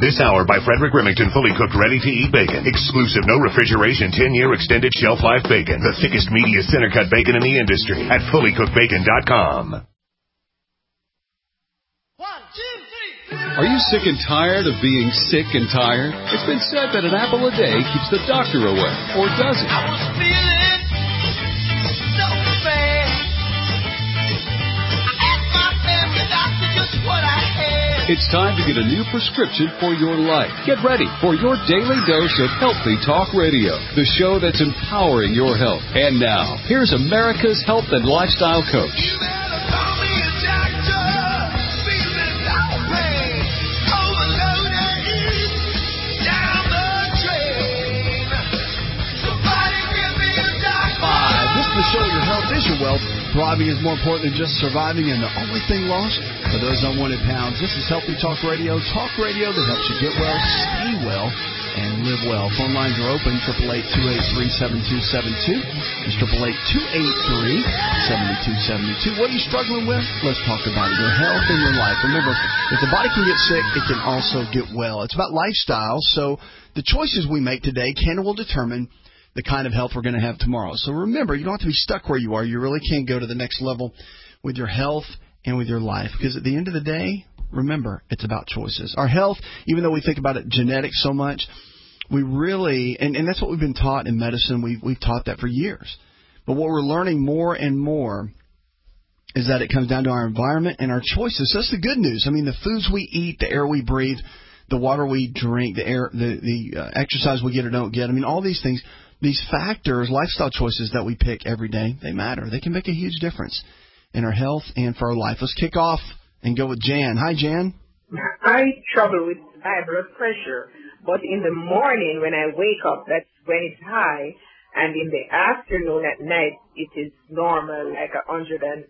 This hour by Frederick Remington, fully cooked, ready-to-eat bacon. Exclusive, no refrigeration, 10-year extended shelf life bacon. The thickest, meatiest center-cut bacon in the industry at fullycookedbacon.com. Are you sick and tired of being sick and tired? It's been said that an apple a day keeps the doctor away, or does it? I was feeling so bad. I asked my family doctor just what I had. It's time to get a new prescription for your life. Get ready for your daily dose of Healthy Talk Radio, the show that's empowering your health. And now, here's America's health and lifestyle coach. Show your health is your wealth. Thriving is more important than just surviving, and the only thing lost are those unwanted pounds. This is Healthy Talk Radio that helps you get well, stay well, and live well. Phone lines are open, 888-283-7272. It's 888-283-7272. What are you struggling with? Let's talk about it. Your health and your life. Remember, if the body can get sick, it can also get well. It's about lifestyle, so the choices we make today can or will determine the kind of health we're going to have tomorrow. So remember, you don't have to be stuck where you are. You really can go to the next level with your health and with your life. Because at the end of the day, remember, it's about choices. Our health, even though we think about it genetics so much, we really, and that's what we've been taught in medicine. We've taught that for years. But what we're learning more and more is that it comes down to our environment and our choices. So that's the good news. I mean, the foods we eat, the air we breathe, the water we drink, the air, the exercise we get or don't get. I mean, all these things. These factors, lifestyle choices that we pick every day, they matter. They can make a huge difference in our health and for our life. Let's kick off and go with Jan. Hi, Jan. I struggle with high blood pressure, but in the morning when I wake up, that's when it's high, and in the afternoon at night, it is normal, like 120,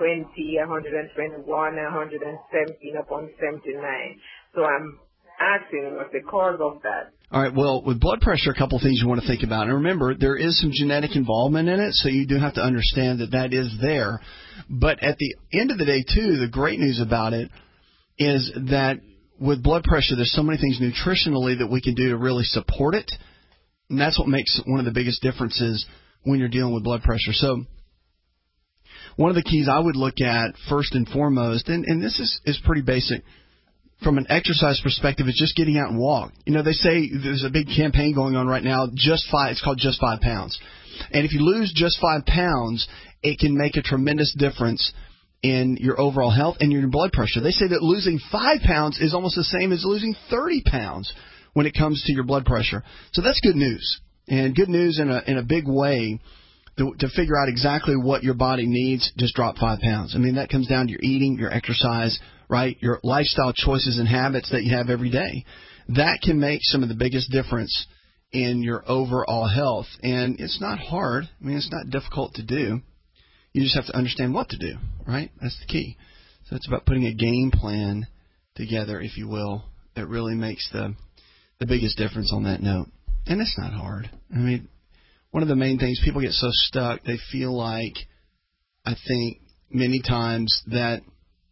121, 117, upon 79. So I'm asking what's the cause of that. All right, well, with blood pressure, a couple of things you want to think about. And remember, there is some genetic involvement in it, so you do have to understand that that is there. But at the end of the day, too, the great news about it is that with blood pressure, there's so many things nutritionally that we can do to really support it. And that's what makes one of the biggest differences when you're dealing with blood pressure. So one of the keys I would look at first and foremost, and this is pretty basic, from an exercise perspective, is just getting out and walk. You know, they say there's a big campaign going on right now, it's called Just 5 Pounds. And if you lose just 5 pounds, it can make a tremendous difference in your overall health and your blood pressure. They say that losing 5 pounds is almost the same as losing 30 pounds when it comes to your blood pressure. So that's good news, and good news in a big way. To figure out exactly what your body needs, just drop 5 pounds. I mean, that comes down to your eating, your exercise, right? Your lifestyle choices and habits that you have every day. That can make some of the biggest difference in your overall health. And it's not hard. I mean, it's not difficult to do. You just have to understand what to do, right? That's the key. So it's about putting a game plan together, if you will, that really makes the biggest difference on that note. And it's not hard. I mean, one of the main things, people get so stuck, they feel like, I think, many times that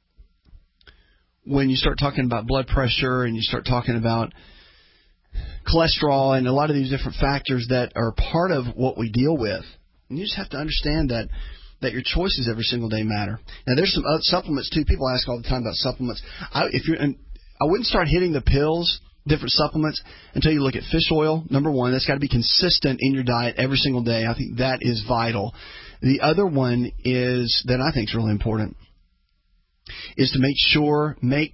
when you start talking about blood pressure and you start talking about cholesterol and a lot of these different factors that are part of what we deal with, you just have to understand that your choices every single day matter. Now, there's some other supplements, too. People ask all the time about supplements. I wouldn't start hitting the pills, different supplements, until you look at fish oil. Number one, that's got to be consistent in your diet every single day. I think that is vital. The other one is that I think is really important is to make sure,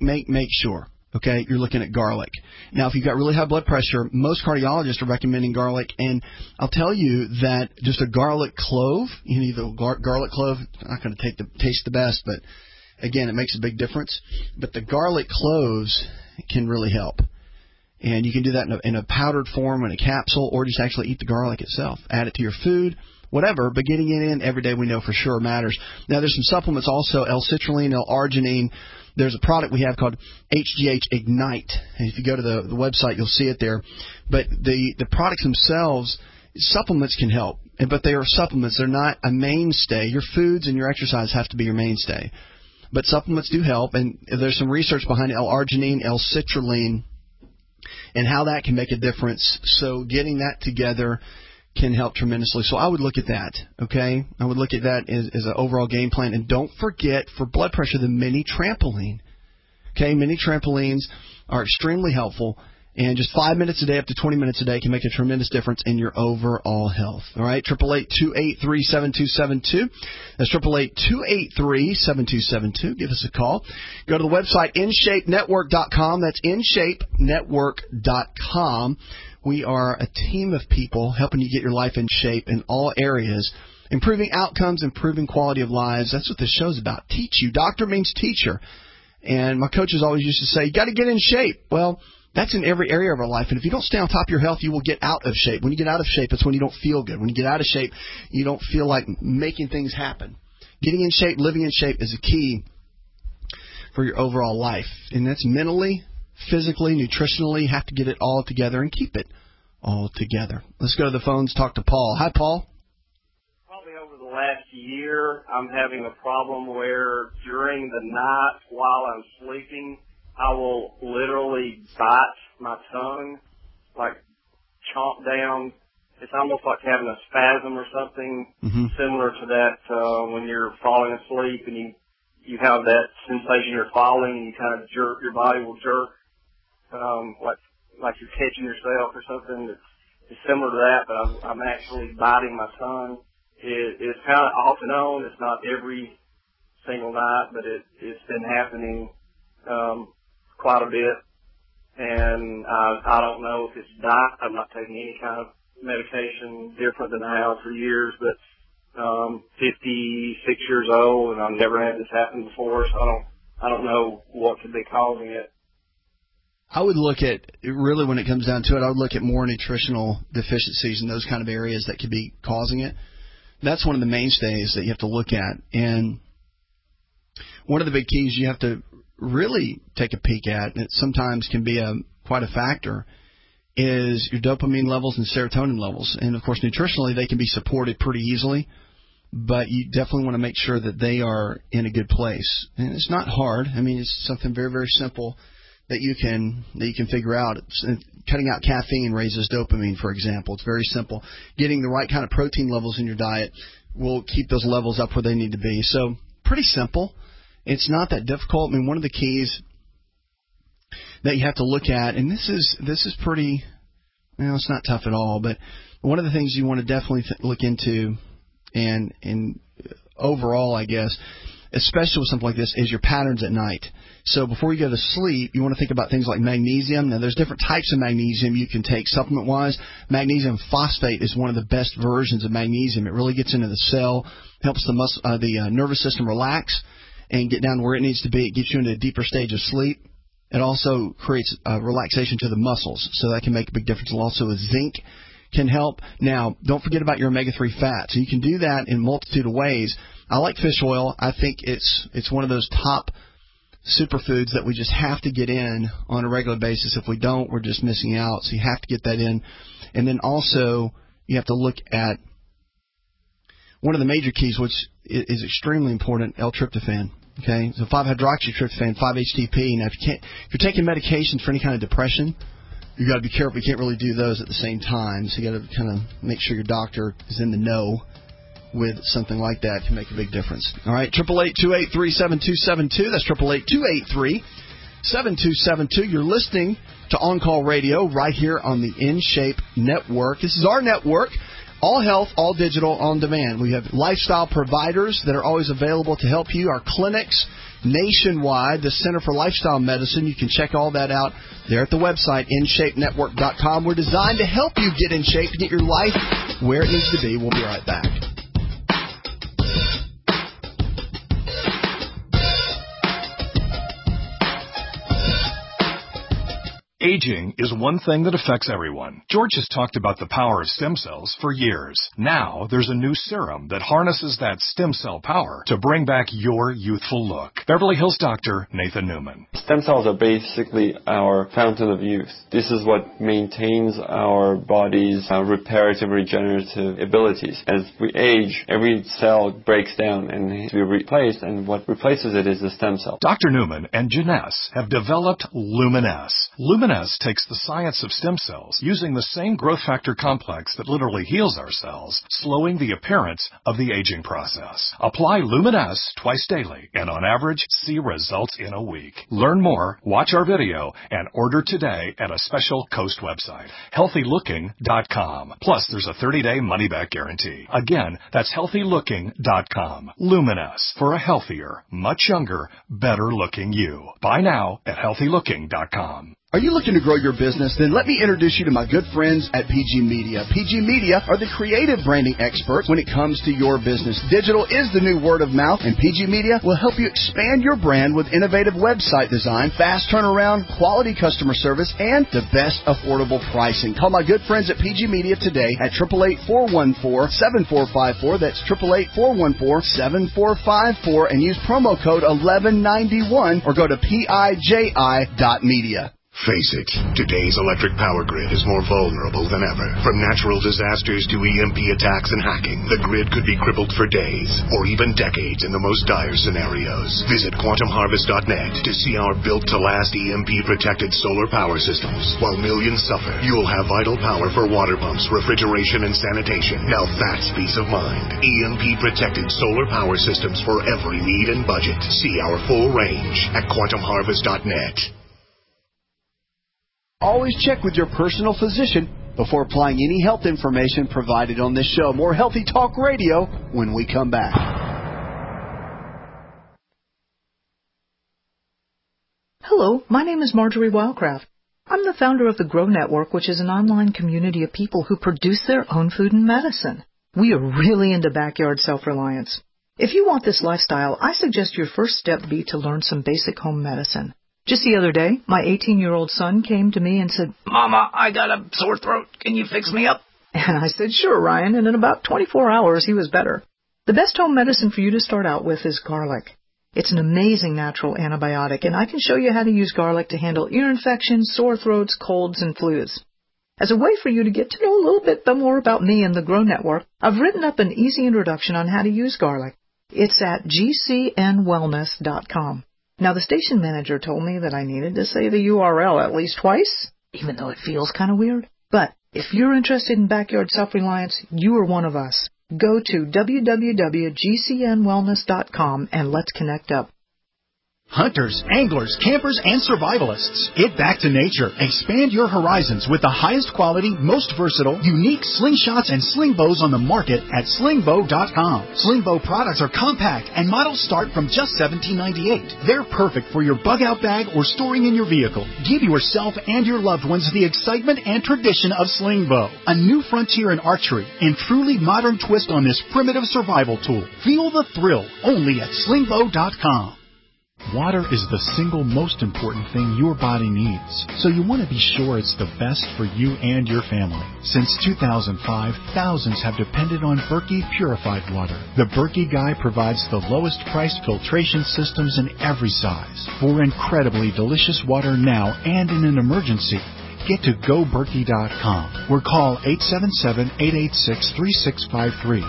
okay, you're looking at garlic. Now, if you've got really high blood pressure, most cardiologists are recommending garlic, and I'll tell you that just a garlic clove, you need the garlic clove, not going to taste the best, but again, it makes a big difference. But the garlic cloves can really help. And you can do that in a powdered form, in a capsule, or just actually eat the garlic itself. Add it to your food, whatever, but getting it in every day we know for sure matters. Now, there's some supplements also, L-citrulline, L-arginine. There's a product we have called HGH Ignite. And if you go to the website, you'll see it there. But the products themselves, supplements can help. But they are supplements. They're not a mainstay. Your foods and your exercise have to be your mainstay. But supplements do help. And there's some research behind L-arginine, L-citrulline, and how that can make a difference. So getting that together can help tremendously. So I would look at that, okay? I would look at that as an overall game plan. And don't forget, for blood pressure, the mini trampoline. Okay, mini trampolines are extremely helpful. And just 5 minutes a day up to 20 minutes a day can make a tremendous difference in your overall health. All right, 888-283-7272. That's 888-283-7272. Give us a call. Go to the website, InShapeNetwork.com. That's InShapeNetwork.com. We are a team of people helping you get your life in shape in all areas, improving outcomes, improving quality of lives. That's what this show's about. Teach you. Doctor means teacher. And my coaches always used to say, you got to get in shape. Well, that's in every area of our life. And if you don't stay on top of your health, you will get out of shape. When you get out of shape, that's when you don't feel good. When you get out of shape, you don't feel like making things happen. Getting in shape, living in shape is a key for your overall life. And that's mentally, physically, nutritionally. You have to get it all together and keep it all together. Let's go to the phones, talk to Paul. Hi, Paul. Probably over the last year, I'm having a problem where during the night while I'm sleeping, I will literally bite my tongue, like chomp down. It's almost like having a spasm or something similar to that when you're falling asleep and you have that sensation you're falling and you kind of jerk, your body will jerk like you're catching yourself or something. It's similar to that, but I'm actually biting my tongue. It's kind of off and on. It's not every single night, but it's been happening quite a bit, and I don't know if it's diet. I'm not taking any kind of medication different than I have for years, but 56 years old, and I've never had this happen before, so I don't know what could be causing it. I would look at, really when it comes down to it, I would look at more nutritional deficiencies in those kind of areas that could be causing it. That's one of the mainstays that you have to look at, and one of the big keys you have to really take a peek at, and it sometimes can be quite a factor, is your dopamine levels and serotonin levels. And, of course, nutritionally, they can be supported pretty easily, but you definitely want to make sure that they are in a good place. And it's not hard. I mean, it's something very, very simple that you can figure out. Cutting out caffeine raises dopamine, for example. It's very simple. Getting the right kind of protein levels in your diet will keep those levels up where they need to be. So pretty simple. It's not that difficult. I mean, one of the keys that you have to look at, and this is pretty, it's not tough at all, but one of the things you want to definitely look into, and overall, I guess, especially with something like this, is your patterns at night. So before you go to sleep, you want to think about things like magnesium. Now, there's different types of magnesium you can take supplement-wise. Magnesium phosphate is one of the best versions of magnesium. It really gets into the cell, helps the nervous system relax and get down where it needs to be. It gets you into a deeper stage of sleep. It also creates relaxation to the muscles, so that can make a big difference. And also with zinc can help. Now, don't forget about your omega-3 fats. So you can do that in a multitude of ways. I like fish oil. I think it's one of those top superfoods that we just have to get in on a regular basis. If we don't, we're just missing out. So you have to get that in. And then also you have to look at one of the major keys, which is extremely important, L-tryptophan. Okay, so 5-hydroxytryptophan, 5-HTP. Now, if you're taking medications for any kind of depression, you got to be careful. You can't really do those at the same time. So you got to kind of make sure your doctor is in the know with something like that. It can make a big difference. All right, 888-283-7272. That's 888-283-7272. You're listening to On Call Radio right here on the InShape Network. This is our network. All health, all digital, on demand. We have lifestyle providers that are always available to help you. Our clinics nationwide, the Center for Lifestyle Medicine. You can check all that out there at the website, InShapeNetwork.com. We're designed to help you get in shape and get your life where it needs to be. We'll be right back. Aging is one thing that affects everyone. George has talked about the power of stem cells for years. Now, there's a new serum that harnesses that stem cell power to bring back your youthful look. Beverly Hills doctor Nathan Newman. Stem cells are basically our fountain of youth. This is what maintains our body's reparative, regenerative abilities. As we age, every cell breaks down and needs to be replaced, and what replaces it is the stem cell. Dr. Newman and Janess have developed Luminesce. Luminesce Luminesce takes the science of stem cells using the same growth factor complex that literally heals our cells, slowing the appearance of the aging process. Apply Luminesce twice daily and on average see results in a week. Learn more, watch our video, and order today at a special Coast website, healthylooking.com. Plus, there's a 30-day money-back guarantee. Again, that's healthylooking.com. Luminesce, for a healthier, much younger, better-looking you. Buy now at healthylooking.com. Are you looking to grow your business? Then let me introduce you to my good friends at PG Media. PG Media are the creative branding experts when it comes to your business. Digital is the new word of mouth, and PG Media will help you expand your brand with innovative website design, fast turnaround, quality customer service, and the best affordable pricing. Call my good friends at PG Media today at 888-414-7454. That's 888-414-7454, and use promo code 1191 or go to PIJI.media. Face it, today's electric power grid is more vulnerable than ever. From natural disasters to EMP attacks and hacking, the grid could be crippled for days or even decades in the most dire scenarios. Visit quantumharvest.net to see our built-to-last EMP-protected solar power systems. While millions suffer, you'll have vital power for water pumps, refrigeration, and sanitation. Now that's peace of mind. EMP-protected solar power systems for every need and budget. See our full range at quantumharvest.net. Always check with your personal physician before applying any health information provided on this show. More Healthy Talk Radio when we come back. Hello, my name is Marjorie Wildcraft. I'm the founder of the Grow Network, which is an online community of people who produce their own food and medicine. We are really into backyard self-reliance. If you want this lifestyle, I suggest your first step be to learn some basic home medicine. Just the other day, my 18-year-old son came to me and said, "Mama, I got a sore throat. Can you fix me up?" And I said, "Sure, Ryan," and in about 24 hours, he was better. The best home medicine for you to start out with is garlic. It's an amazing natural antibiotic, and I can show you how to use garlic to handle ear infections, sore throats, colds, and flus. As a way for you to get to know a little bit more about me and the Grow Network, I've written up an easy introduction on how to use garlic. It's at gcnwellness.com. Now, the station manager told me that I needed to say the URL at least twice, even though it feels kind of weird. But if you're interested in backyard self-reliance, you are one of us. Go to www.gcnwellness.com and let's connect up. Hunters, anglers, campers, and survivalists. Get back to nature. Expand your horizons with the highest quality, most versatile, unique slingshots and sling bows on the market at slingbow.com. Slingbow products are compact and models start from just $17.98. They're perfect for your bug-out bag or storing in your vehicle. Give yourself and your loved ones the excitement and tradition of Slingbow, a new frontier in archery and truly modern twist on this primitive survival tool. Feel the thrill only at slingbow.com. Water is the single most important thing your body needs, so you want to be sure it's the best for you and your family. Since 2005, thousands have depended on Berkey purified water. The Berkey Guy provides the lowest priced filtration systems in every size for incredibly delicious water now and in an emergency. Get to GoBerkey.com or call 877-886-3653.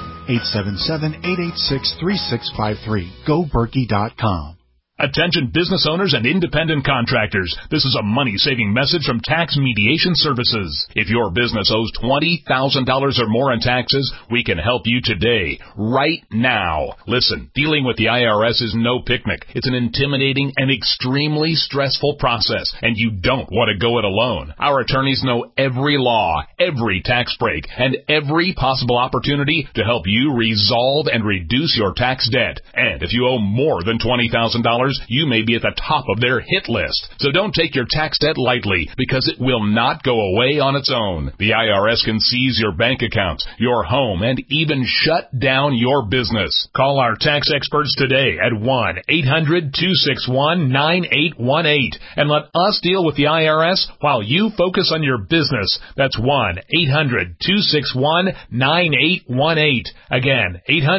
877-886-3653. GoBerkey.com. Attention business owners and independent contractors. This is a money-saving message from Tax Mediation Services. If your business owes $20,000 or more in taxes, we can help you today, right now. Listen, dealing with the IRS is no picnic. It's an intimidating and extremely stressful process, and you don't want to go it alone. Our attorneys know every law, every tax break, and every possible opportunity to help you resolve and reduce your tax debt. And if you owe more than $20,000, you may be at the top of their hit list. So don't take your tax debt lightly, because it will not go away on its own. The IRS can seize your bank accounts, your home, and even shut down your business. Call our tax experts today at 1-800-261-9818 and let us deal with the IRS while you focus on your business. That's 1-800-261-9818. Again,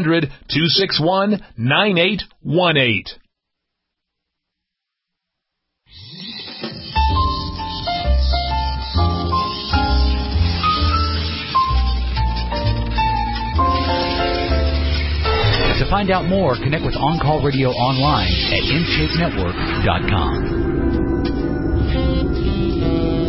800-261-9818. To find out more, connect with On Call Radio online at InShapeNetwork.com.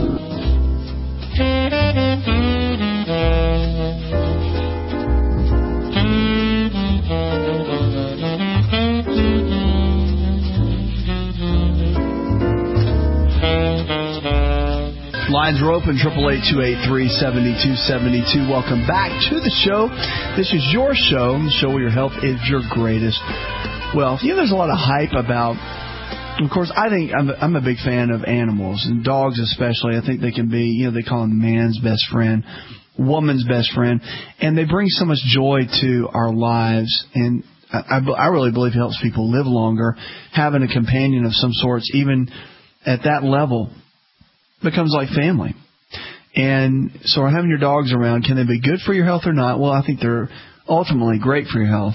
Lines are open, 888-283-7272. Welcome back to the show. This is your show, the show where your health is your greatest wealth. You know, there's a lot of hype about, of course, I think I'm a big fan of animals, and dogs especially. I think they can be, they call them man's best friend, woman's best friend, and they bring so much joy to our lives, and I really believe it helps people live longer. Having a companion of some sorts, even at that level, becomes like family. And so having your dogs around, can they be good for your health or not? Well, I think they're ultimately great for your health.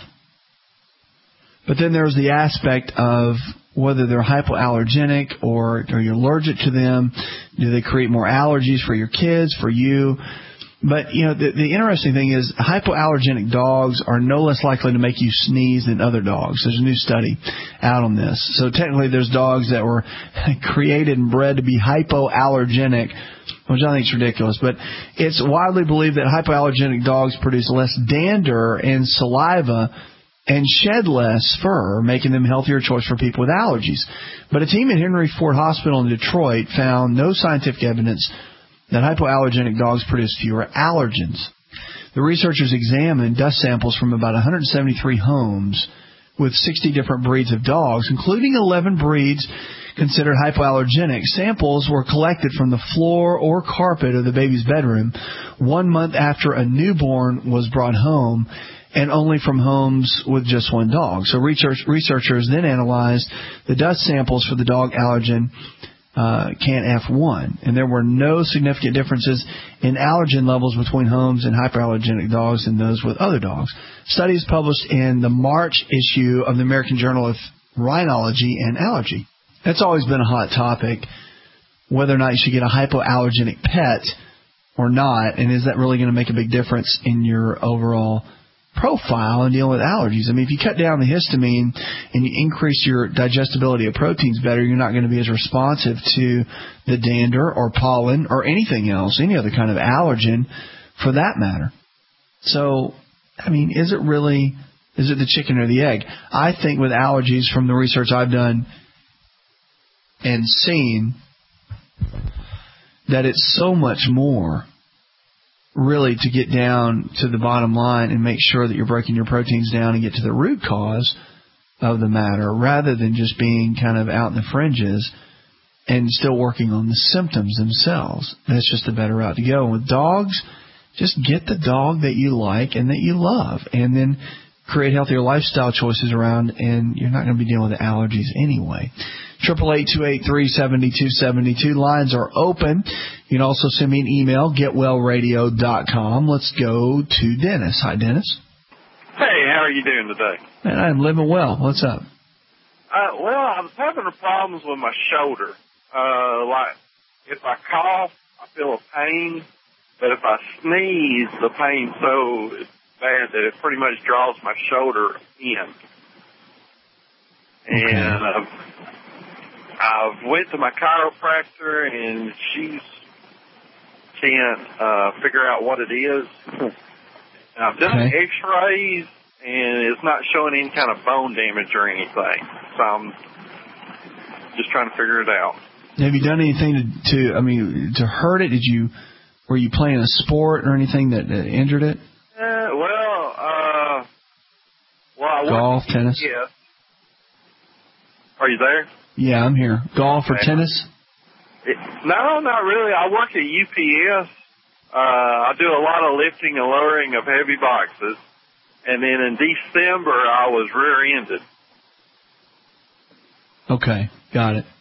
But then there's the aspect of whether they're hypoallergenic or are you allergic to them. Do they create more allergies for your kids, for you? But, the interesting thing is hypoallergenic dogs are no less likely to make you sneeze than other dogs. There's a new study out on this. So technically there's dogs that were created and bred to be hypoallergenic, which I think is ridiculous. But it's widely believed that hypoallergenic dogs produce less dander and saliva and shed less fur, making them a healthier choice for people with allergies. But a team at Henry Ford Hospital in Detroit found no scientific evidence that hypoallergenic dogs produce fewer allergens. The researchers examined dust samples from about 173 homes with 60 different breeds of dogs, including 11 breeds considered hypoallergenic. Samples were collected from the floor or carpet of the baby's bedroom 1 month after a newborn was brought home, and only from homes with just one dog. So researchers then analyzed the dust samples for the dog allergen CAN-F1, and there were no significant differences in allergen levels between homes and hyperallergenic dogs and those with other dogs. Studies published in the March issue of the American Journal of Rhinology and Allergy. That's always been a hot topic, whether or not you should get a hypoallergenic pet or not, and is that really going to make a big difference in your overall profile and dealing with allergies. I mean, if you cut down the histamine and you increase your digestibility of proteins better, you're not going to be as responsive to the dander or pollen or anything else, any other kind of allergen for that matter. So, I mean, is it the chicken or the egg? I think with allergies, from the research I've done and seen, that it's so much more really to get down to the bottom line and make sure that you're breaking your proteins down and get to the root cause of the matter, rather than just being kind of out in the fringes and still working on the symptoms themselves. That's just a better route to go. And with dogs, just get the dog that you like and that you love, and then create healthier lifestyle choices around, and you're not going to be dealing with the allergies anyway. 888-283-7272. Lines are open. You can also send me an email, getwellradio.com. Let's go to Dennis. Hi, Dennis. Hey, how are you doing today? Man, I'm living well. What's up? Well, I was having problems with my shoulder. Like, if I cough, I feel a pain, but if I sneeze, the pain's so bad that it pretty much draws my shoulder in. Okay. And I went to my chiropractor, and she can't figure out what it is. I've done x-rays, and it's not showing any kind of bone damage or anything. So I'm just trying to figure it out. Have you done anything to hurt it? Were you playing a sport or anything that injured it? I golf, tennis? Yeah. Are you there? Yeah, I'm here. Golf or tennis? No, not really. I work at UPS. I do a lot of lifting and lowering of heavy boxes. And then in December, I was rear-ended. Okay, got it.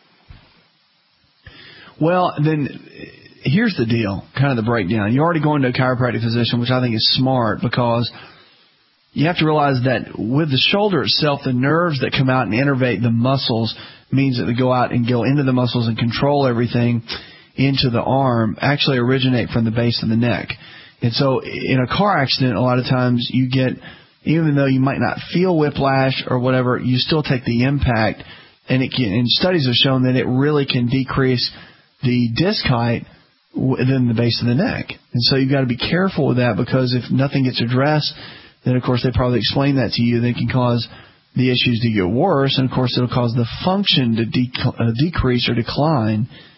Well, then here's the deal, kind of the breakdown. You're already going to a chiropractic physician, which I think is smart, because you have to realize that with the shoulder itself, the nerves that come out and innervate the muscles means that they go out and go into the muscles and control everything into the arm, actually originate from the base of the neck. And so in a car accident, a lot of times you get, even though you might not feel whiplash or whatever, you still take the impact, and studies have shown that it really can decrease the disc height within the base of the neck. And so you've got to be careful with that, because if nothing gets addressed, then, of course, they probably explain that to you. They can cause the issues to get worse, and, of course, it'll cause the function to decrease or decline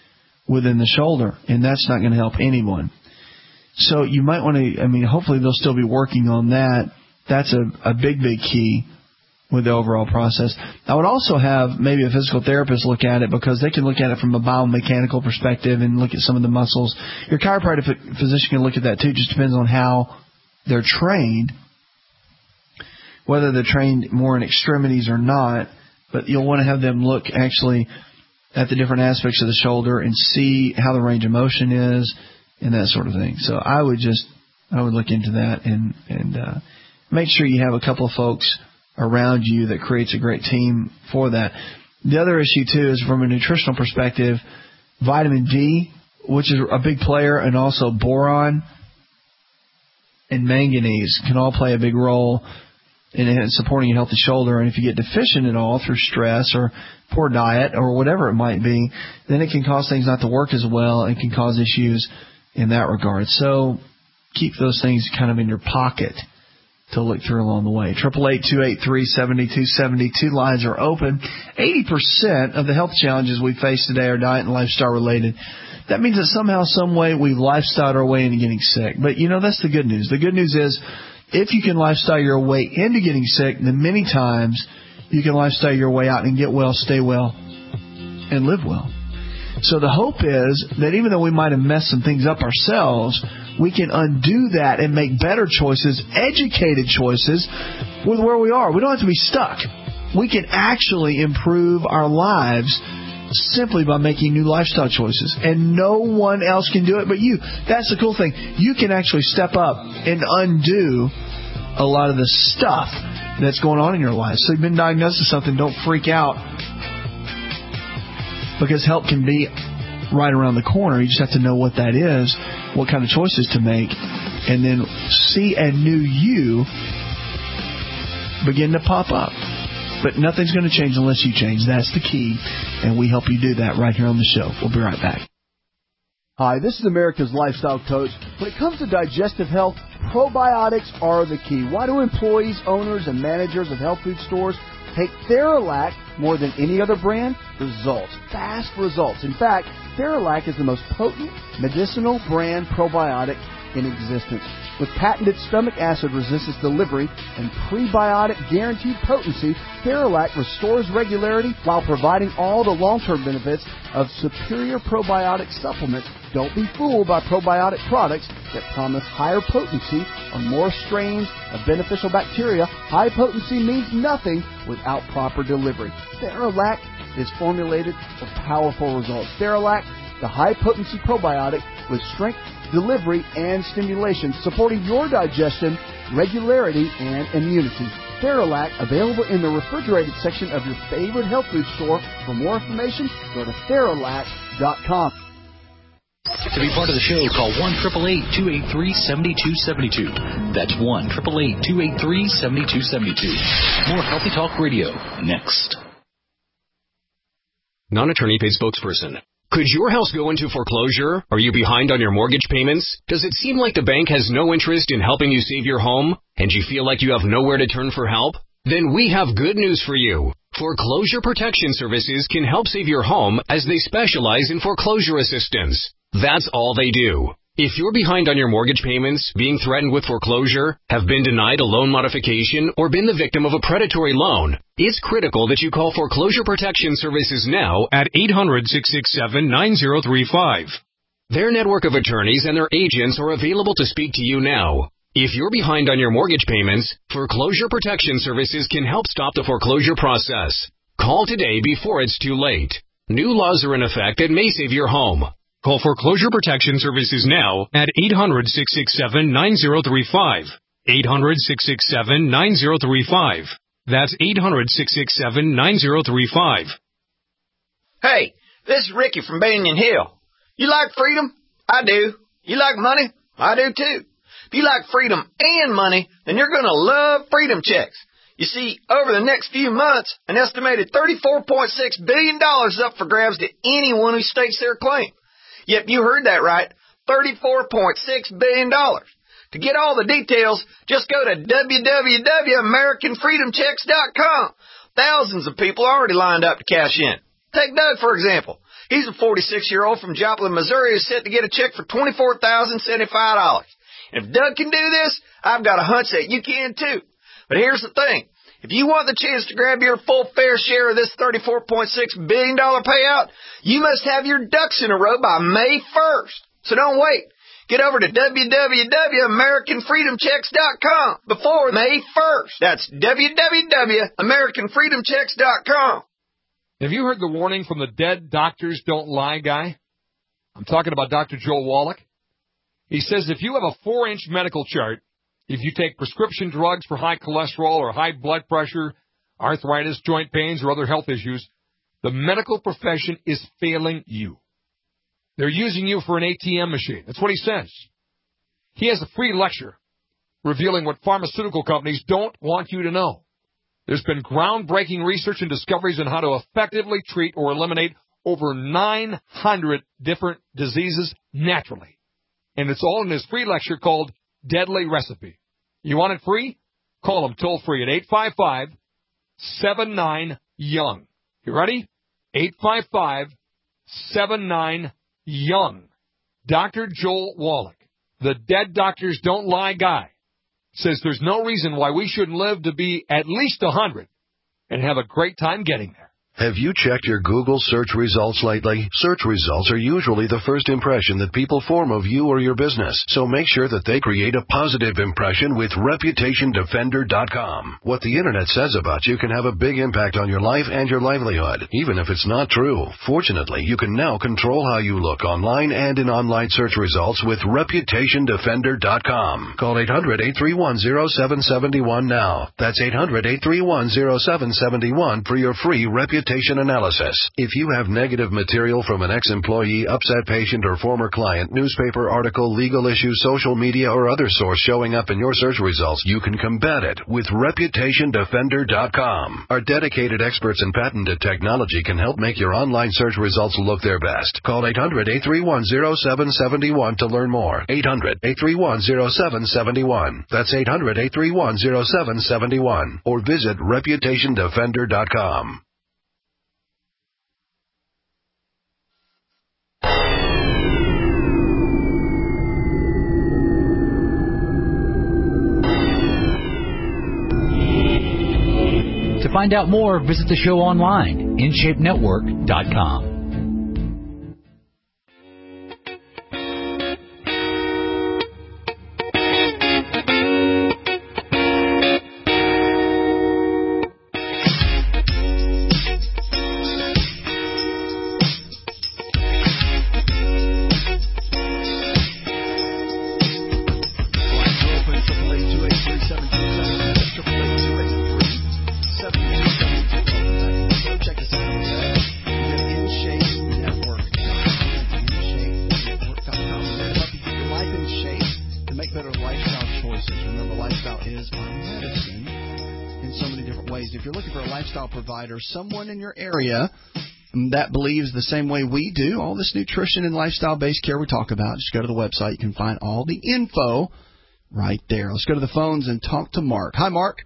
within the shoulder, and that's not going to help anyone. So you might want to, hopefully they'll still be working on that. That's a big, big key with the overall process. I would also have maybe a physical therapist look at it, because they can look at it from a biomechanical perspective and look at some of the muscles. Your chiropractic physician can look at that too. Just depends on how they're trained, whether they're trained more in extremities or not. But you'll want to have them look actually at the different aspects of the shoulder and see how the range of motion is and that sort of thing. So I would look into that and make sure you have a couple of folks around you that creates a great team for that. The other issue, too, is from a nutritional perspective, vitamin D, which is a big player, and also boron and manganese can all play a big role in supporting a healthy shoulder. And if you get deficient at all through stress or poor diet or whatever it might be, then it can cause things not to work as well and can cause issues in that regard. So keep those things kind of in your pocket to look through along the way. 888-283-7272 lines are open. 80% of the health challenges we face today are diet and lifestyle related. That means that somehow, some way, we've lifestyled our way into getting sick. But, that's the good news. The good news is, if you can lifestyle your way into getting sick, then many times you can lifestyle your way out and get well, stay well, and live well. So the hope is that even though we might have messed some things up ourselves, we can undo that and make better choices, educated choices with where we are. We don't have to be stuck. We can actually improve our lives simply by making new lifestyle choices. And no one else can do it but you. That's the cool thing. You can actually step up and undo a lot of the stuff that's going on in your life. So you've been diagnosed with something, don't freak out, because help can be right around the corner. You just have to know what that is, what kind of choices to make, and then see a new you begin to pop up. But nothing's going to change unless you change. That's the key, and we help you do that right here on the show. We'll be right back. Hi, this is America's Lifestyle Coach. When it comes to digestive health, probiotics are the key. Why do employees, owners, and managers of health food stores take Theralac more than any other brand? Results. Fast results. In fact, Theralac is the most potent medicinal brand probiotic in existence. With patented stomach acid resistance delivery and prebiotic guaranteed potency, Theralac restores regularity while providing all the long-term benefits of superior probiotic supplements. Don't be fooled by probiotic products that promise higher potency or more strains of beneficial bacteria. High potency means nothing without proper delivery. Theralac is formulated for powerful results. Theralac, the high-potency probiotic with strength, delivery, and stimulation, supporting your digestion, regularity, and immunity. Theralac, available in the refrigerated section of your favorite health food store. For more information, go to Theralac.com. To be part of the show, call 1-888-283-7272. That's 1-888-283-7272. More Healthy Talk Radio, next. Non-attorney paid spokesperson. Could your house go into foreclosure? Are you behind on your mortgage payments? Does it seem like the bank has no interest in helping you save your home, and you feel like you have nowhere to turn for help? Then we have good news for you. Foreclosure Protection Services can help save your home, as they specialize in foreclosure assistance. That's all they do. If you're behind on your mortgage payments, being threatened with foreclosure, have been denied a loan modification, or been the victim of a predatory loan, it's critical that you call Foreclosure Protection Services now at 800-667-9035. Their network of attorneys and their agents are available to speak to you now. If you're behind on your mortgage payments, Foreclosure Protection Services can help stop the foreclosure process. Call today before it's too late. New laws are in effect that may save your home. Call Foreclosure Protection Services now at 800-667-9035. 800-667-9035. That's 800-667-9035. Hey, this is Ricky from Banyan Hill. You like freedom? I do. You like money? I do too. If you like freedom and money, then you're going to love Freedom Checks. You see, over the next few months, an estimated $34.6 billion is up for grabs to anyone who states their claim. Yep, you heard that right. $34.6 billion. To get all the details, just go to www.AmericanFreedomChecks.com. Thousands of people already lined up to cash in. Take Doug, for example. He's a 46-year-old from Joplin, Missouri, who's set to get a check for $24,075. And if Doug can do this, I've got a hunch that you can too. But here's the thing. If you want the chance to grab your full fair share of this $34.6 billion payout, you must have your ducks in a row by May 1st. So don't wait. Get over to www.americanfreedomchecks.com before May 1st. That's www.americanfreedomchecks.com. Have you heard the warning from the Dead Doctors Don't Lie guy? I'm talking about Dr. Joel Wallach. He says if you have a 4-inch medical chart, if you take prescription drugs for high cholesterol or high blood pressure, arthritis, joint pains, or other health issues, the medical profession is failing you. They're using you for an ATM machine. That's what he says. He has a free lecture revealing what pharmaceutical companies don't want you to know. There's been groundbreaking research and discoveries on how to effectively treat or eliminate over 900 different diseases naturally. And it's all in his free lecture called Deadly Recipe. You want it free? Call him toll-free at 855-79-YOUNG. You ready? 855-79-YOUNG. Dr. Joel Wallach, the Dead Doctors Don't Lie guy, says there's no reason why we shouldn't live to be at least 100 and have a great time getting there. Have you checked your Google search results lately? Search results are usually the first impression that people form of you or your business, so make sure that they create a positive impression with ReputationDefender.com. What the Internet says about you can have a big impact on your life and your livelihood, even if it's not true. Fortunately, you can now control how you look online and in online search results with ReputationDefender.com. Call 800-831-0771 now. That's 800-831-0771 for your free reputation analysis. If you have negative material from an ex-employee, upset patient, or former client, newspaper article, legal issue, social media, or other source showing up in your search results, you can combat it with ReputationDefender.com. Our dedicated experts in patented technology can help make your online search results look their best. Call 800-831-0771 to learn more. 800-831-0771. That's 800-831-0771. Or visit ReputationDefender.com. To find out more, visit the show online, InShapeNetwork.com. Someone in your area that believes the same way we do, all this nutrition and lifestyle-based care we talk about, just go to the website. You can find all the info right there. Let's go to the phones and talk to Mark. Hi, Mark.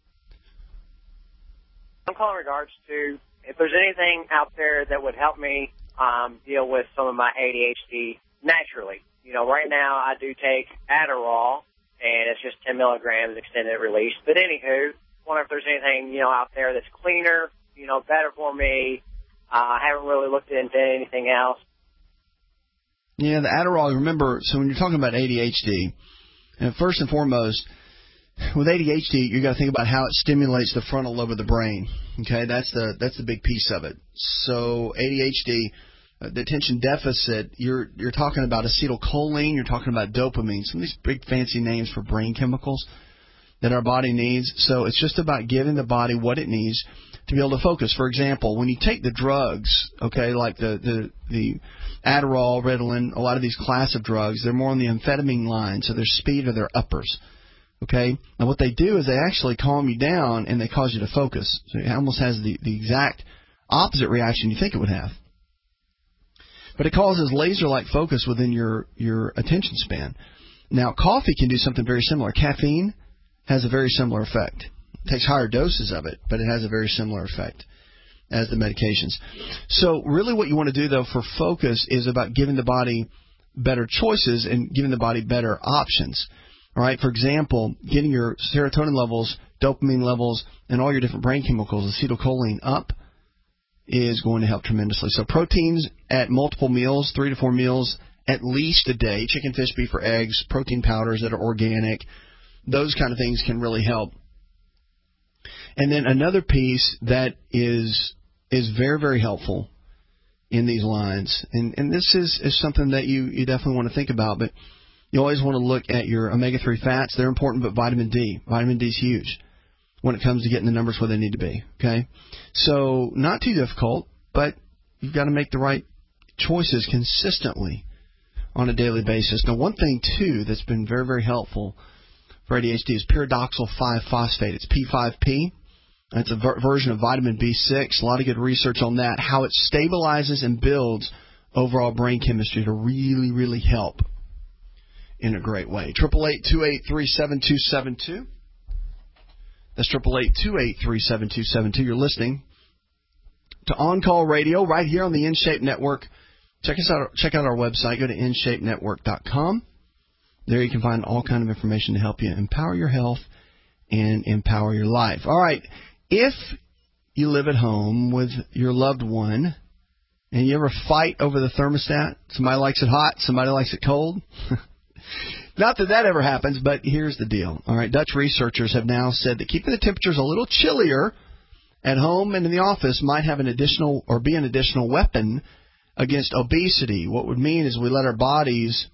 I'm calling in regards to if there's anything out there that would help me deal with some of my ADHD naturally. You know, right now I do take Adderall, and it's just 10 milligrams extended release. But anywho, I wonder if there's anything, you know, out there that's cleaner, you know, better for me. I haven't really looked into anything else. Yeah, the Adderall, remember, so when you're talking about ADHD, and first and foremost, with ADHD, you got to think about how it stimulates the frontal lobe of the brain. Okay, that's the big piece of it. So ADHD, the attention deficit, you're talking about acetylcholine, you're talking about dopamine, some of these big fancy names for brain chemicals that our body needs. So it's just about giving the body what it needs to be able to focus. For example, when you take the drugs, okay, like the Adderall, Ritalin, a lot of these class of drugs, they're more on the amphetamine line, so their speed or their uppers. Okay? And what they do is they actually calm you down and they cause you to focus. So it almost has the exact opposite reaction you think it would have. But it causes laser-like focus within your attention span. Now, coffee can do something very similar. Caffeine has a very similar effect. It takes higher doses of it, but it has a very similar effect. as the medications. So really what you want to do, though, for focus is about giving the body better choices and giving the body better options. All right, for example, getting your serotonin levels, dopamine levels, and all your different brain chemicals, acetylcholine, up is going to help tremendously. So proteins at multiple meals, 3 to 4 meals at least a day, chicken, fish, beef, or eggs, protein powders that are organic, those kind of things can really help. And then another piece that is very, very helpful in these lines, and this is something that you definitely want to think about, but you always want to look at your omega-3 fats. They're important, but vitamin D. Vitamin D is huge when it comes to getting the numbers where they need to be, okay? So not too difficult, but you've got to make the right choices consistently on a daily basis. Now, one thing, too, that's been very, very helpful for ADHD is pyridoxal 5-phosphate. It's P5P. It's a version of vitamin B6. A lot of good research on that, how it stabilizes and builds overall brain chemistry to really, really help in a great way. 888-283-7272. That's 888-283-7272. You're listening to On Call Radio right here on the InShape Network. Check out our website. Go to InShapeNetwork.com. There you can find all kind of information to help you empower your health and empower your life. All right. If you live at home with your loved one and you ever fight over the thermostat, somebody likes it hot, somebody likes it cold. Not that ever happens, but here's the deal. All right. Dutch researchers have now said that keeping the temperatures a little chillier at home and in the office might have an additional weapon against obesity. What would mean is we let our bodies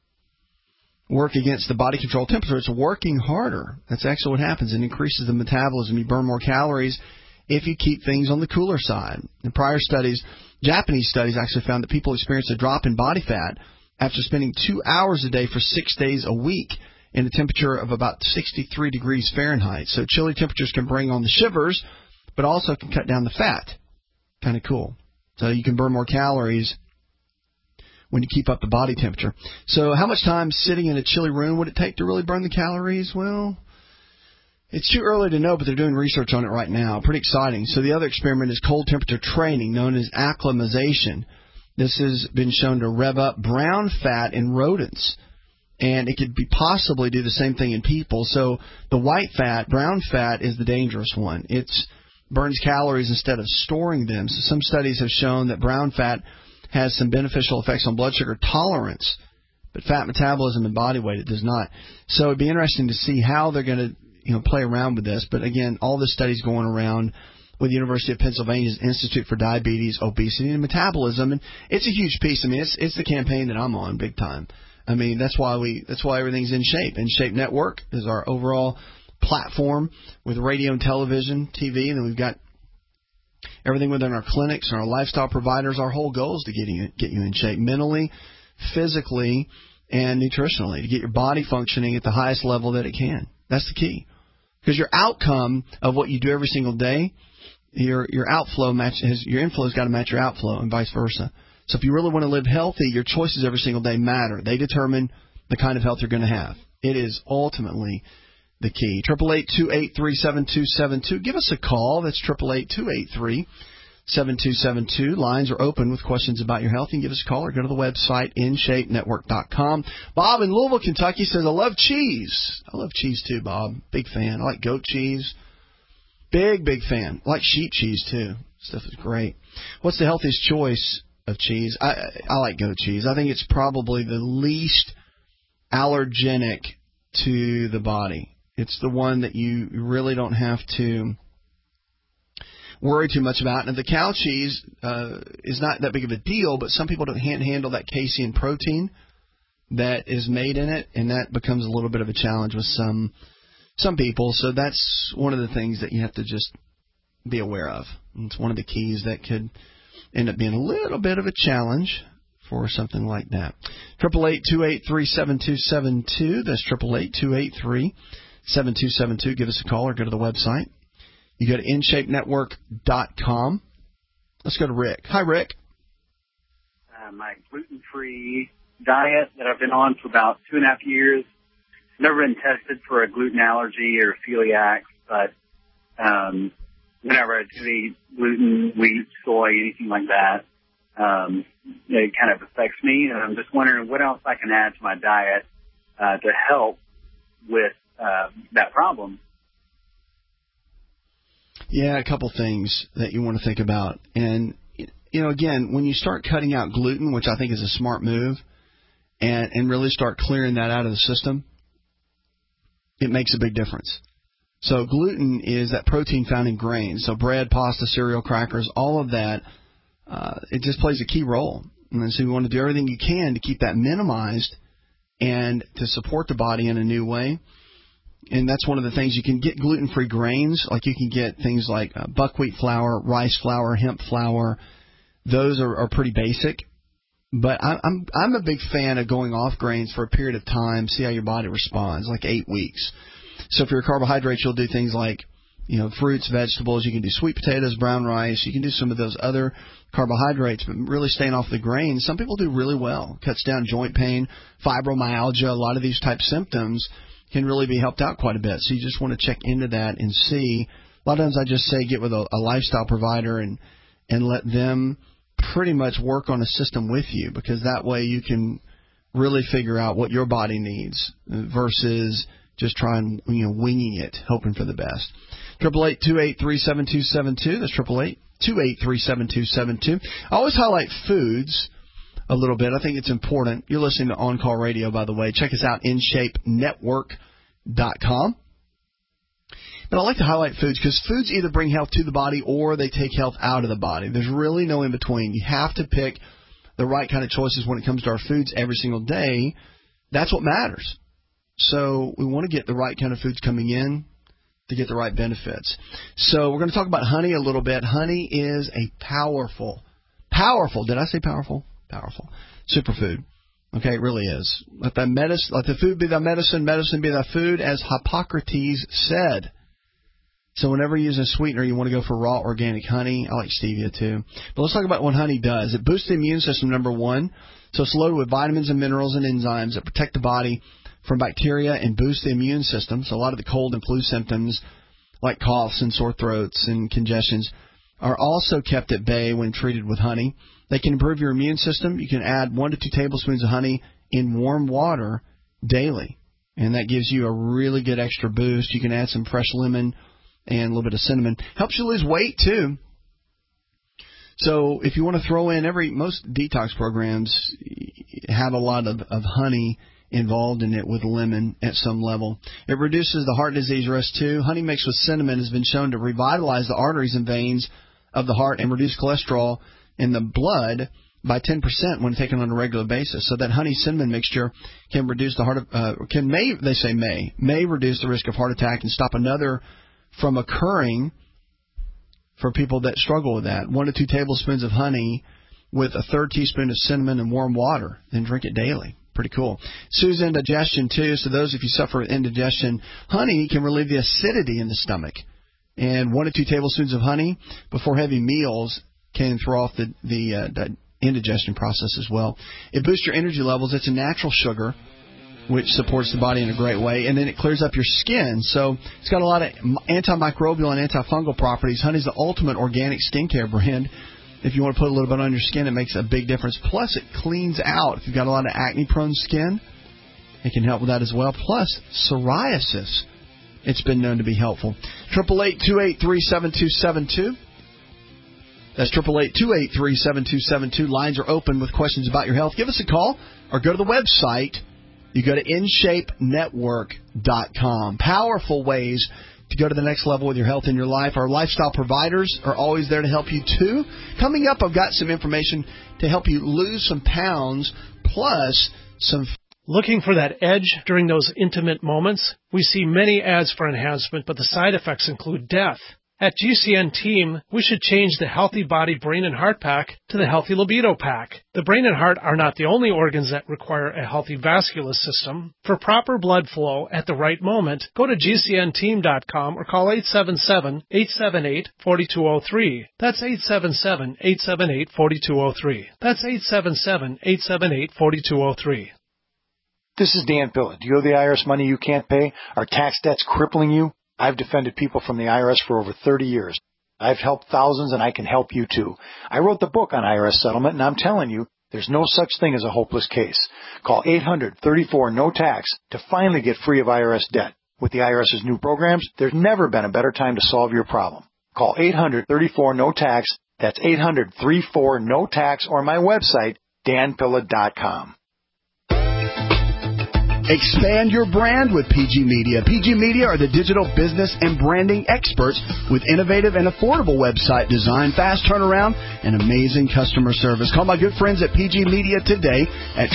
work against the body control temperature. It's working harder. That's actually what happens. It increases the metabolism. You burn more calories if you keep things on the cooler side. In prior studies, Japanese studies actually found that people experience a drop in body fat after spending 2 hours a day for 6 days a week in a temperature of about 63 degrees Fahrenheit. So chilly temperatures can bring on the shivers, but also can cut down the fat. Kind of cool. So you can burn more calories when you keep up the body temperature. So how much time sitting in a chilly room would it take to really burn the calories? Well, it's too early to know, but they're doing research on it right now. Pretty exciting. So the other experiment is cold temperature training, known as acclimatization. This has been shown to rev up brown fat in rodents, and it could be possibly do the same thing in people. So the white fat, brown fat, is the dangerous one. It burns calories instead of storing them. So some studies have shown that brown fat has some beneficial effects on blood sugar tolerance, but fat metabolism and body weight, it does not. So it'd be interesting to see how they're going to play around with this. But again, all this studies going around with the University of Pennsylvania's Institute for Diabetes, Obesity, and Metabolism, and it's a huge piece. I mean, it's the campaign that I'm on big time. I mean, that's why everything's in shape. InShape Network is our overall platform with radio and television, TV, and then we've got everything within our clinics and our lifestyle providers. Our whole goal is to get you in shape mentally, physically, and nutritionally, to get your body functioning at the highest level that it can. That's the key. Because your outcome of what you do every single day, your inflow's got to match your outflow and vice versa. So if you really want to live healthy, your choices every single day matter. They determine the kind of health you're going to have. It is ultimately the key. 888-283-7272. Give us a call. That's 888-283-7272. Lines are open with questions about your health. You can give us a call or go to the website, InShapeNetwork.com. Bob in Louisville, Kentucky says, I love cheese. I love cheese too, Bob. Big fan. I like goat cheese. Big fan. I like sheep cheese too. Stuff is great. What's the healthiest choice of cheese? I like goat cheese. I think it's probably the least allergenic to the body. It's the one that you really don't have to worry too much about. And the cow cheese is not that big of a deal, but some people don't handle that casein protein that is made in it, and that becomes a little bit of a challenge with some people. So that's one of the things that you have to just be aware of. And it's one of the keys that could end up being a little bit of a challenge for something like that. 888-283-7272. That's 888-283-7272. Give us a call or go to the website. You go to InShapeNetwork.com. Let's go to Rick. Hi, Rick. My gluten-free diet that I've been on for about 2.5 years. Never been tested for a gluten allergy or celiac, but whenever I do eat gluten, wheat, soy, anything like that, it kind of affects me. And I'm just wondering what else I can add to my diet to help with that problem. Yeah, a couple things that you want to think about. And, again, when you start cutting out gluten, which I think is a smart move, and really start clearing that out of the system, it makes a big difference. So gluten is that protein found in grains. So bread, pasta, cereal, crackers, all of that, it just plays a key role. And so you want to do everything you can to keep that minimized and to support the body in a new way. And that's one of the things. You can get gluten-free grains, like you can get things like buckwheat flour, rice flour, hemp flour. Those are pretty basic. But I'm a big fan of going off grains for a period of time, see how your body responds, like 8 weeks. So for your carbohydrates, you'll do things like, fruits, vegetables. You can do sweet potatoes, brown rice. You can do some of those other carbohydrates, but really staying off the grains. Some people do really well. Cuts down joint pain, fibromyalgia, a lot of these type symptoms can really be helped out quite a bit. So you just want to check into that and see. A lot of times I just say get with a lifestyle provider and let them pretty much work on a system with you, because that way you can really figure out what your body needs versus just trying, winging it, hoping for the best. 888-283-7272. That's 888-283-7272. I always highlight foods a little bit. I think it's important. You're listening to On Call Radio, by the way. Check us out, InShapeNetwork.com. But I like to highlight foods because foods either bring health to the body or they take health out of the body. There's really no in between. You have to pick the right kind of choices when it comes to our foods every single day. That's what matters. So we want to get the right kind of foods coming in to get the right benefits. So we're going to talk about honey a little bit. Honey is a powerful, did I say powerful? Powerful superfood. Okay, it really is. Let the food be thy medicine, medicine be thy food, as Hippocrates said. So whenever you use a sweetener, you want to go for raw organic honey. I like stevia too. But let's talk about what honey does. It boosts the immune system, number one. So it's loaded with vitamins and minerals and enzymes that protect the body from bacteria and boost the immune system. So a lot of the cold and flu symptoms like coughs and sore throats and congestions are also kept at bay when treated with honey. They can improve your immune system. You can add 1 to 2 tablespoons of honey in warm water daily, and that gives you a really good extra boost. You can add some fresh lemon and a little bit of cinnamon. Helps you lose weight too. So if you want to throw in, most detox programs have a lot of honey involved in it with lemon at some level. It reduces the heart disease risk too. Honey mixed with cinnamon has been shown to revitalize the arteries and veins of the heart and reduce cholesterol in the blood by 10% when taken on a regular basis. So that honey-cinnamon mixture can reduce the may reduce the risk of heart attack and stop another from occurring for people that struggle with that. 1 to 2 tablespoons of honey with a third teaspoon of cinnamon and warm water. Then drink it daily. Pretty cool. Soothes indigestion too. So those, if you suffer with indigestion, honey can relieve the acidity in the stomach. And 1 to 2 tablespoons of honey before heavy meals can throw off the indigestion process as well. It boosts your energy levels. It's a natural sugar, which supports the body in a great way. And then it clears up your skin. So it's got a lot of antimicrobial and antifungal properties. Honey's the ultimate organic skincare brand. If you want to put a little bit on your skin, it makes a big difference. Plus, it cleans out. If you've got a lot of acne-prone skin, it can help with that as well. Plus, psoriasis, it's been known to be helpful. 888-283-7272. That's 888-283-7272. Lines are open with questions about your health. Give us a call or go to the website. You go to InShapeNetwork.com. Powerful ways to go to the next level with your health in your life. Our lifestyle providers are always there to help you too. Coming up, I've got some information to help you lose some pounds, plus some... Looking for that edge during those intimate moments? We see many ads for enhancement, but the side effects include death. At GCN Team, we should change the Healthy Body, Brain, and Heart Pack to the Healthy Libido Pack. The brain and heart are not the only organs that require a healthy vascular system. For proper blood flow at the right moment, go to GCNteam.com or call 877-878-4203. That's 877-878-4203. That's 877-878-4203. This is Dan Pillen. Do you owe the IRS money you can't pay? Are tax debts crippling you? I've defended people from the IRS for over 30 years. I've helped thousands, and I can help you too. I wrote the book on IRS settlement, and I'm telling you, there's no such thing as a hopeless case. Call 800-34-NO-TAX to finally get free of IRS debt. With the IRS's new programs, there's never been a better time to solve your problem. Call 800-34-NO-TAX. That's 800-34-NO-TAX, or my website, danpilla.com. Expand your brand with PG Media. PG Media are the digital business and branding experts with innovative and affordable website design, fast turnaround, and amazing customer service. Call my good friends at PG Media today at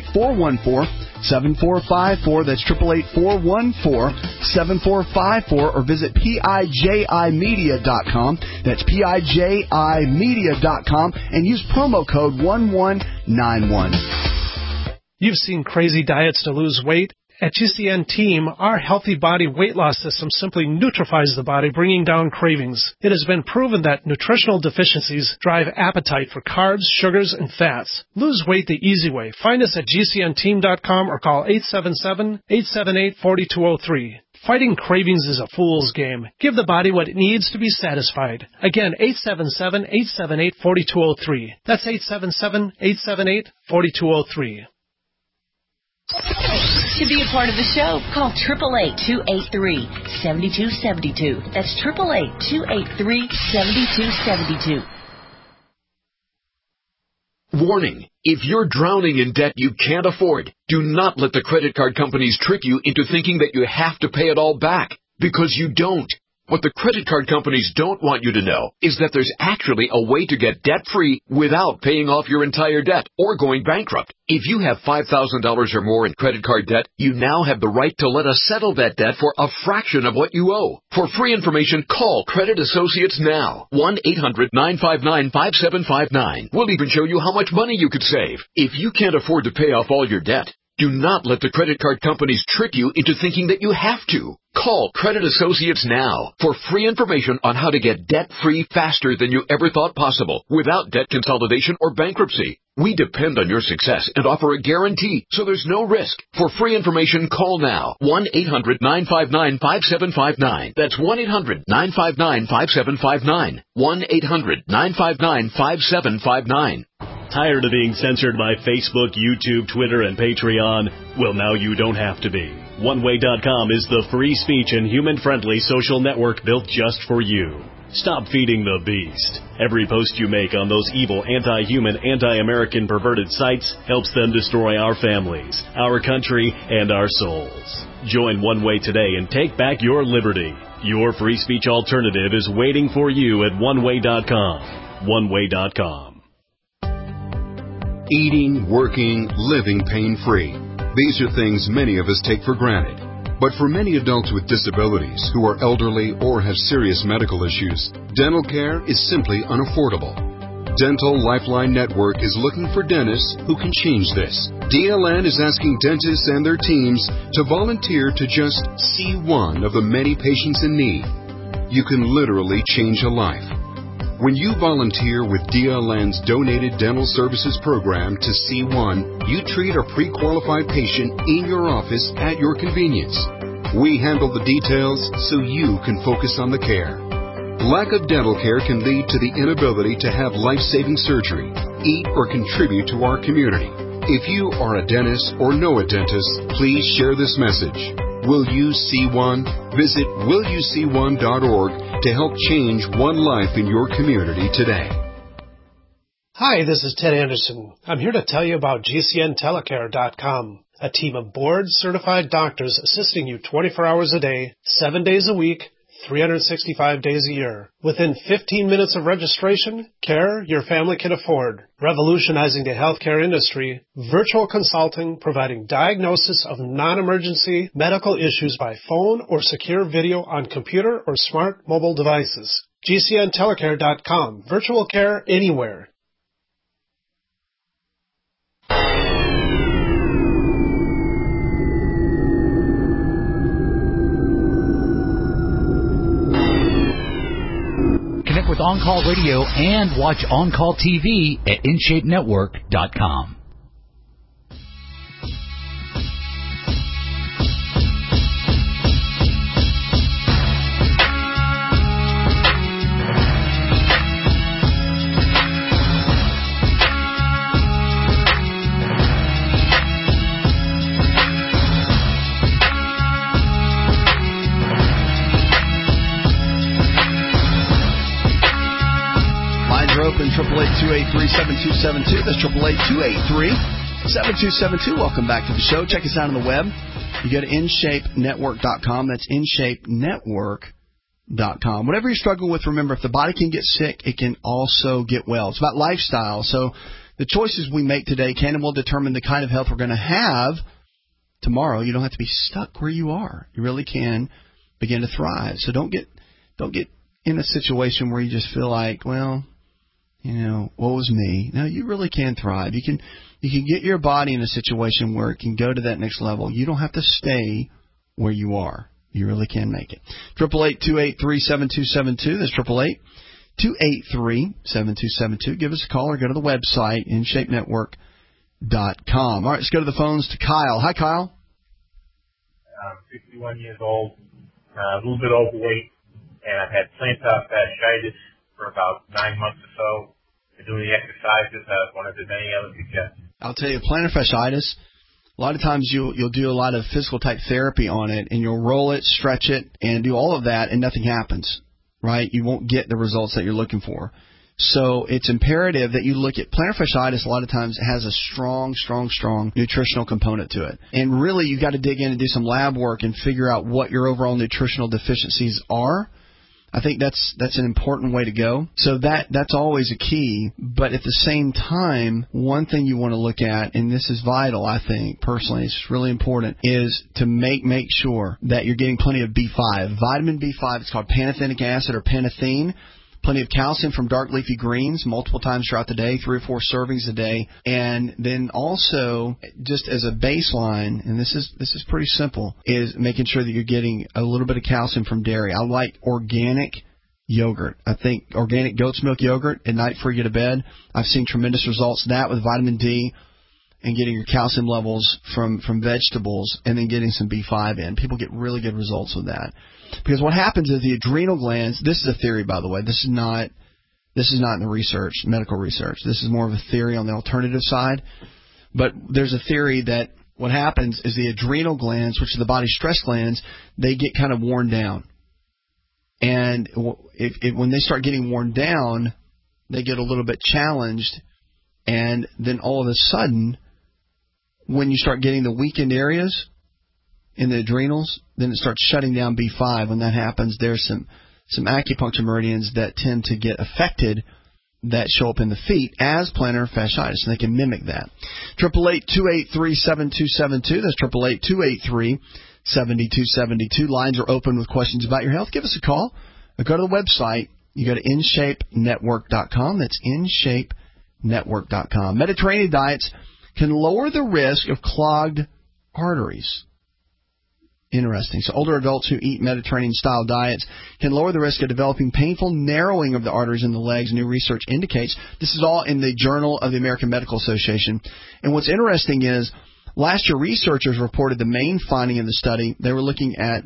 888-414-7454. That's 888-414-7454, or visit PIJImedia.com. That's PIJImedia.com, and use promo code 1191. You've seen crazy diets to lose weight. At GCN Team, our healthy body weight loss system simply neutralifies the body, bringing down cravings. It has been proven that nutritional deficiencies drive appetite for carbs, sugars, and fats. Lose weight the easy way. Find us at GCNteam.com or call 877-878-4203. Fighting cravings is a fool's game. Give the body what it needs to be satisfied. Again, 877-878-4203. That's 877-878-4203. To be a part of the show, call 888-283-7272. That's 888-283-7272. Warning. If you're drowning in debt you can't afford, do not let the credit card companies trick you into thinking that you have to pay it all back, because you don't. What the credit card companies don't want you to know is that there's actually a way to get debt-free without paying off your entire debt or going bankrupt. If you have $5,000 or more in credit card debt, you now have the right to let us settle that debt for a fraction of what you owe. For free information, call Credit Associates now. 1-800-959-5759. We'll even show you how much money you could save. If you can't afford to pay off all your debt, do not let the credit card companies trick you into thinking that you have to. Call Credit Associates now for free information on how to get debt-free faster than you ever thought possible without debt consolidation or bankruptcy. We depend on your success and offer a guarantee, so there's no risk. For free information, call now. 1-800-959-5759. That's 1-800-959-5759. 1-800-959-5759. Tired of being censored by Facebook, YouTube, Twitter, and Patreon? Well, now you don't have to be. OneWay.com is the free speech and human-friendly social network built just for you. Stop feeding the beast. Every post you make on those evil, anti-human, anti-American perverted sites helps them destroy our families, our country, and our souls. Join One Way today and take back your liberty. Your free speech alternative is waiting for you at OneWay.com. OneWay.com. Eating, working, living pain-free. These are things many of us take for granted. But for many adults with disabilities who are elderly or have serious medical issues, dental care is simply unaffordable. Dental Lifeline Network is looking for dentists who can change this. DLN is asking dentists and their teams to volunteer to just see one of the many patients in need. You can literally change a life. When you volunteer with DLN's Donated Dental Services Program to C1, you treat a pre-qualified patient in your office at your convenience. We handle the details so you can focus on the care. Lack of dental care can lead to the inability to have life-saving surgery, eat, or contribute to our community. If you are a dentist or know a dentist, please share this message. Will You See One? Visit willyouseeone.org to help change one life in your community today. Hi, this is Ted Anderson. I'm here to tell you about GCNtelecare.com, a team of board-certified doctors assisting you 24 hours a day, 7 days a week, 365 days a year. Within 15 minutes of registration, care your family can afford. Revolutionizing the healthcare industry, virtual consulting providing diagnosis of non-emergency medical issues by phone or secure video on computer or smart mobile devices. GCNtelecare.com. Virtual care anywhere. Connect with On Call Radio and watch On Call TV at InShapeNetwork.com. 888-283-7272. That's 888-283-7272. Welcome back to the show. Check us out on the web. You go to InShapeNetwork.com. That's InShapeNetwork.com. Whatever you struggle with, remember, if the body can get sick, it can also get well. It's about lifestyle. So the choices we make today can and will determine the kind of health we're going to have tomorrow. You don't have to be stuck where you are. You really can begin to thrive. So don't get in a situation where you just feel like, well, woe is me. No, you really can thrive. You can get your body in a situation where it can go to that next level. You don't have to stay where you are. You really can make it. 888-283-7272. That's 888-283-7272. Give us a call or go to the website, InShapeNetwork.com. All right, let's go to the phones to Kyle. Hi, Kyle. I'm 61 years old, a little bit overweight, and I've had plantar fasciitis for about 9 months or so. Been doing the exercises. I wanted to many other suggestions. I'll tell you, plantar fasciitis, a lot of times you'll do a lot of physical type therapy on it, and you'll roll it, stretch it, and do all of that, and nothing happens, right? You won't get the results that you're looking for. So it's imperative that you look at plantar fasciitis. A lot of times it has a strong nutritional component to it. And really, you've got to dig in and do some lab work and figure out what your overall nutritional deficiencies are. I think that's an important way to go. So that's always a key. But at the same time, one thing you want to look at, and this is vital, I think, personally, it's really important, is to make sure that you're getting plenty of B5. Vitamin B5, it's called pantothenic acid or panathine. Plenty of calcium from dark leafy greens multiple times throughout the day, 3 or 4 servings a day. And then also, just as a baseline, and this is pretty simple, is making sure that you're getting a little bit of calcium from dairy. I like organic yogurt. I think organic goat's milk yogurt at night before you go to bed. I've seen tremendous results. That with vitamin D and getting your calcium levels from vegetables and then getting some B5 in. People get really good results with that. Because what happens is the adrenal glands, this is a theory, by the way. This is not in the research, medical research. This is more of a theory on the alternative side. But there's a theory that what happens is the adrenal glands, which are the body's stress glands, they get kind of worn down. And when they start getting worn down, they get a little bit challenged. And then all of a sudden, when you start getting the weakened areas in the adrenals, then it starts shutting down B5. When that happens, there's some acupuncture meridians that tend to get affected that show up in the feet as plantar fasciitis, and they can mimic that. 888-283-7272. That's 888-283-7272. Lines are open with questions about your health. Give us a call or go to the website. You go to InShapeNetwork.com. That's InShapeNetwork.com. Mediterranean diets can lower the risk of clogged arteries. Interesting. So older adults who eat Mediterranean-style diets can lower the risk of developing painful narrowing of the arteries in the legs. New research indicates. This is all in the Journal of the American Medical Association. And what's interesting is last year researchers reported the main finding in the study. They were looking at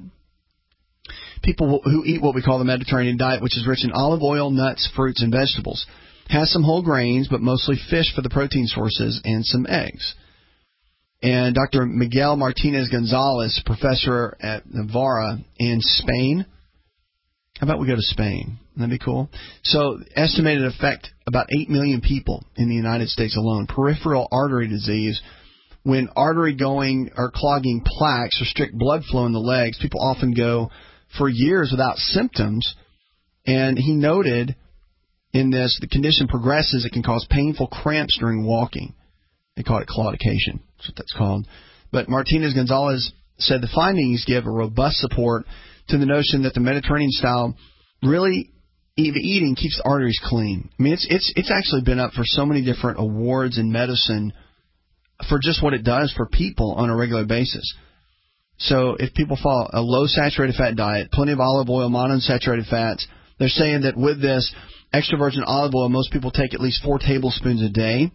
people who eat what we call the Mediterranean diet, which is rich in olive oil, nuts, fruits, and vegetables. Has some whole grains, but mostly fish for the protein sources and some eggs. And Dr. Miguel Martinez-Gonzalez, professor at Navarra in Spain. How about we go to Spain? That'd be cool. So, estimated affect about 8 million people in the United States alone. Peripheral artery disease. When artery going or clogging plaques restrict blood flow in the legs, people often go for years without symptoms. And he noted in this, the condition progresses, it can cause painful cramps during walking. They call it claudication. That's what that's called. But Martinez-Gonzalez said the findings give a robust support to the notion that the Mediterranean style really eating keeps the arteries clean. I mean, it's actually been up for so many different awards in medicine for just what it does for people on a regular basis. So if people follow a low saturated fat diet, plenty of olive oil, monounsaturated fats, they're saying that with this extra virgin olive oil, most people take at least 4 tablespoons a day.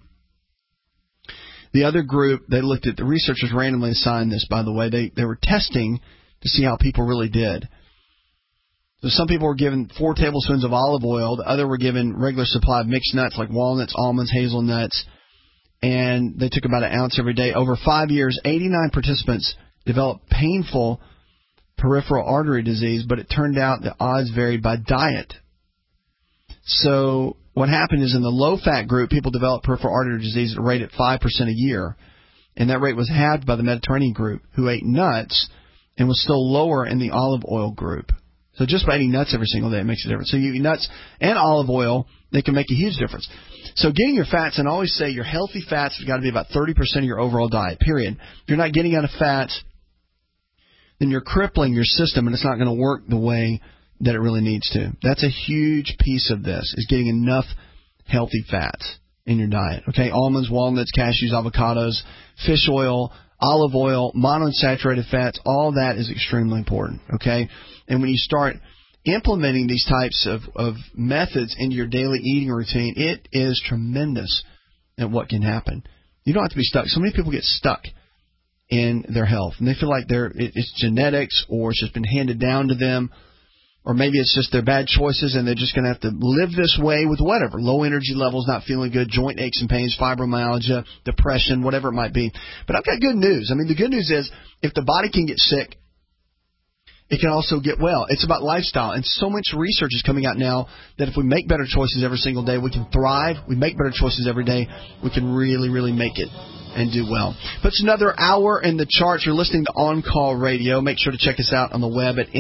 The other group, they looked at, the researchers randomly assigned this, by the way. They were testing to see how people really did. So some people were given 4 tablespoons of olive oil. The other were given regular supply of mixed nuts like walnuts, almonds, hazelnuts. And they took about an ounce every day. Over 5 years, 89 participants developed painful peripheral artery disease, but it turned out the odds varied by diet. So what happened is in the low-fat group, people developed peripheral artery disease at a rate at 5% a year. And that rate was halved by the Mediterranean group, who ate nuts and was still lower in the olive oil group. So just by eating nuts every single day, it makes a difference. So you eat nuts and olive oil, they can make a huge difference. So getting your fats, and I always say your healthy fats have got to be about 30% of your overall diet, period. If you're not getting enough fats, then you're crippling your system, and it's not going to work the way that it really needs to. That's a huge piece of this, is getting enough healthy fats in your diet. Okay, almonds, walnuts, cashews, avocados, fish oil, olive oil, monounsaturated fats, all that is extremely important. Okay, and when you start implementing these types of methods into your daily eating routine, it is tremendous at what can happen. You don't have to be stuck. So many people get stuck in their health, and they feel like it's genetics, or it's just been handed down to them, or maybe it's just their bad choices and they're just going to have to live this way with whatever, low energy levels, not feeling good, joint aches and pains, fibromyalgia, depression, whatever it might be. But I've got good news. I mean, the good news is if the body can get sick, it can also get well. It's about lifestyle. And so much research is coming out now that if we make better choices every single day, we can thrive. We make better choices every day, we can really, really make it and do well. But it's another hour in the charts. You're listening to On Call Radio. Make sure to check us out on the web at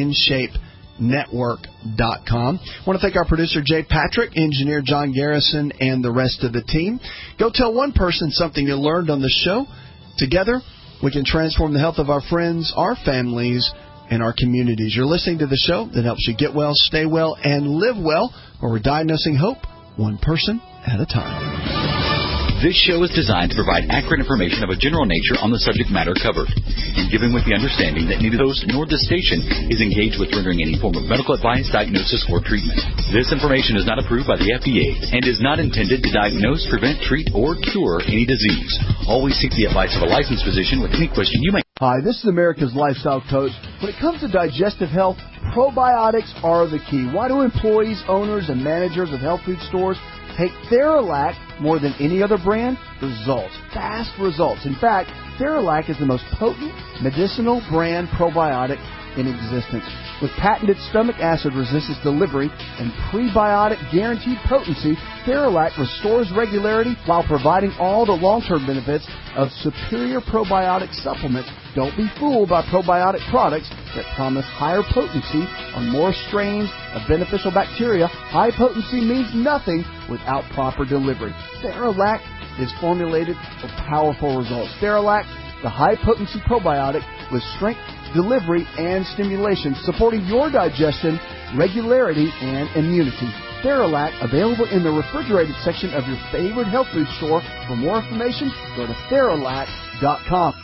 InShapeNetwork.com. I want to thank our producer, Jay Patrick, engineer John Garrison, and the rest of the team. Go tell one person something you learned on the show. Together, we can transform the health of our friends, our families, and our communities. You're listening to the show that helps you get well, stay well, and live well, where we're diagnosing hope one person at a time. This show is designed to provide accurate information of a general nature on the subject matter covered, and given with the understanding that neither host nor the station is engaged with rendering any form of medical advice, diagnosis, or treatment. This information is not approved by the FDA and is not intended to diagnose, prevent, treat, or cure any disease. Always seek the advice of a licensed physician with any question you may. Hi, this is America's Lifestyle Coach. When it comes to digestive health, probiotics are the key. Why do employees, owners, and managers of health food stores take Theralac more than any other brand? Results. Fast results. In fact, Theralac is the most potent medicinal brand probiotic in existence. With patented stomach acid resistance delivery and prebiotic guaranteed potency, Theralac restores regularity while providing all the long-term benefits of superior probiotic supplements. Don't be fooled by probiotic products that promise higher potency on more strains of beneficial bacteria. High potency means nothing without proper delivery. Theralac is formulated for powerful results. Theralac, the high-potency probiotic with strength, delivery, and stimulation, supporting your digestion, regularity, and immunity. Theralac, available in the refrigerated section of your favorite health food store. For more information, go to Theralac.com.